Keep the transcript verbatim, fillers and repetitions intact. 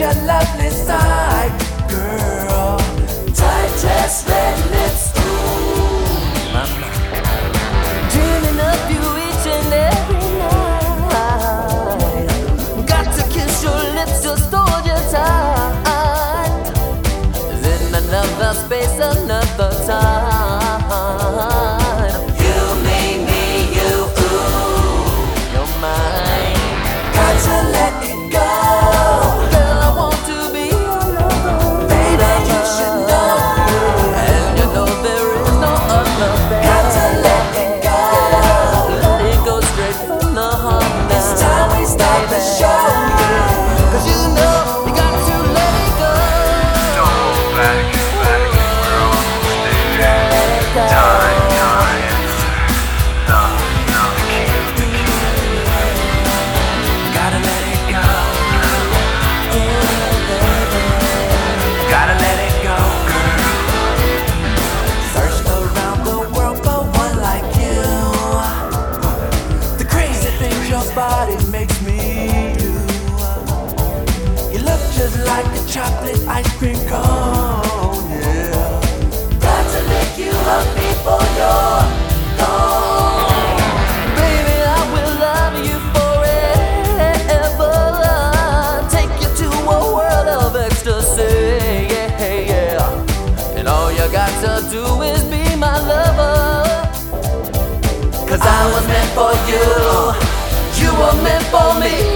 a lovely sight, girl. Tight dress, red lips, ooh, mama. Dreaming of you each and every night. Got to kiss your lips, just hold you tight. In another space, another time. You, me, me, you, ooh, You're mine. got to let it go. Girl, I want to be your lover. Baby, you should know. And you know there is no other better. Got to let it go. Let it go straight from the heart now. It's time we start the show, yeah. Cause you know you got to let it go. Don't hold back, back, we're almost there. Let it go. Time, time, love, love, cute, cute. Gotta let it go. Gotta let it go, girl. Searched around the world for one like you. The crazy things your body makes me do. You look just like a chocolate ice cream cone, yeah. Got to lick you up before you're gone. Baby, I will love you forever. Take you to a world of ecstasy, yeah, yeah. And all you got to do is be my lover. Cause I was meant for you. You were meant for me.